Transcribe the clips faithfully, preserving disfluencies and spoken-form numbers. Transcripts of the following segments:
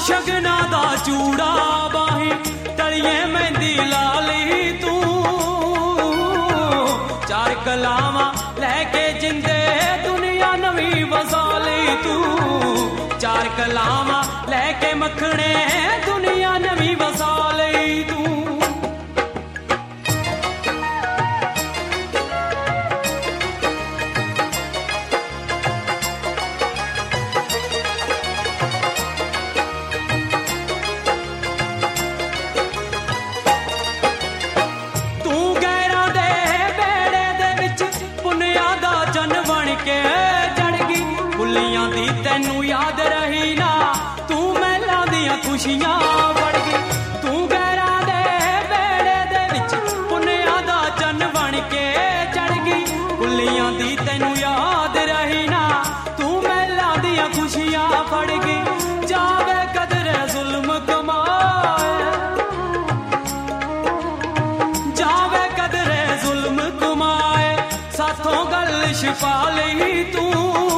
शगना दा चूड़ा बाही तलिए मेहंदी ला ली तू चार कलावा लैके जिंदे दुनिया नवी वसा ली तू चार कलावा लैके मखने दुनिया नवी वसा ली तू तैनू याद रही ना तू महलां दियां खुशियां बढ़ गई तू गैरां दे बेड़े दे विच पुन्नियां दा चन्न बन के चढ़ गई कुलियां दी तैनू याद रही ना तू महलां दियां खुशियां बढ़ गई जावे कदरे जुल्म कमाए जावे कदरे जुल्म कमाए साथों गल छिपा लई तू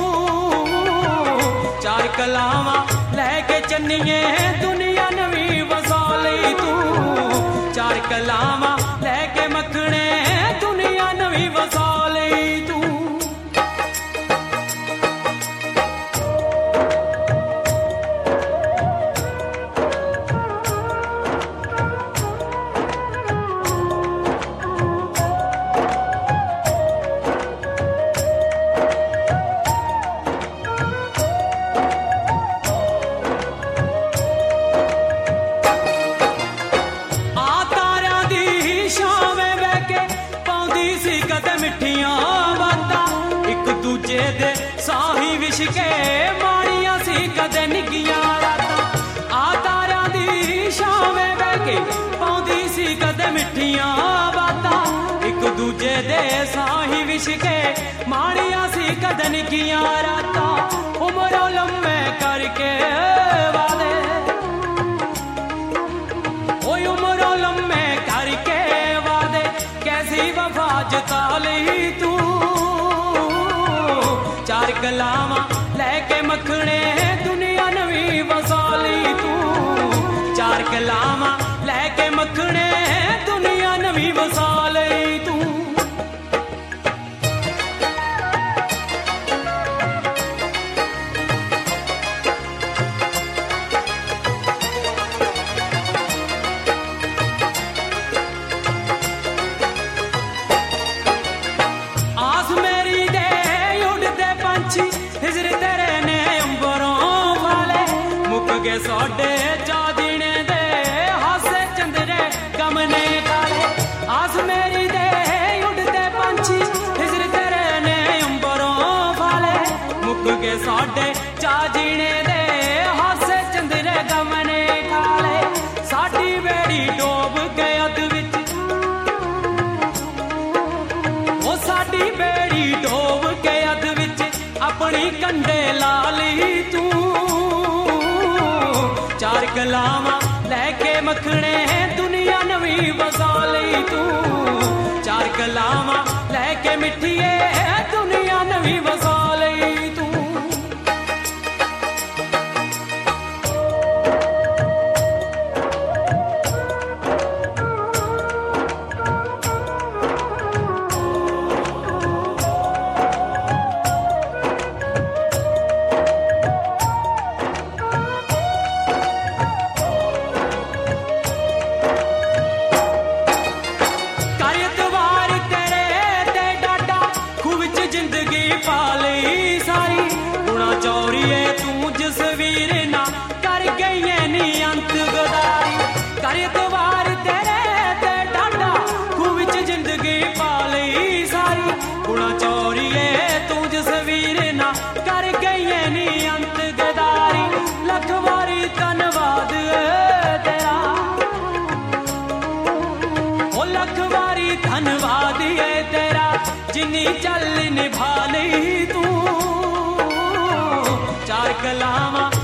चार कलावा लैके चन्निए दुनिया नवी वसा लई तू चार कलावा लैके मखने दुनिया नवी वसा लई तू साही विश के माड़ियां सी कदे निगियां रातां आ तारियां दी छावें बह के पाउंदी सी कदे मिठियां बातां एक दूजे दे साही विश के माड़ियां सी कदे निगियां रातां उमरों लम्मे करके वादे ओए उमरों लम्मे करके वादे कैसी वफा जता लई तू चार कलावा लैके मखने दुनिया नवी वसा ली तू चार कलावा लैके मखने दुनिया नवी वसा ली तू हिजर तेरे ने अंबरों वाले मुक गए साडे चादीने दे हासे चंदरे गमने काले आस मेरी दे उड़ते पंछी हिजर तेरे ने अंबरों वाले मुक गए साडे चादीने दे हासे चंदरे गमने काले साडी बेड़ी डोब के अद विच ओ साडी बेड़ी डोब के अद विच अपनी कंडे ला ली तू चार कलावा लैके मखने दुनिया नवी वसा ली तू चार कलावा लैके मिठिए दुनिया नवी वसा ली तू धन्यवाद है तेरा जिन्नी चल निभा ली तू चार कलावा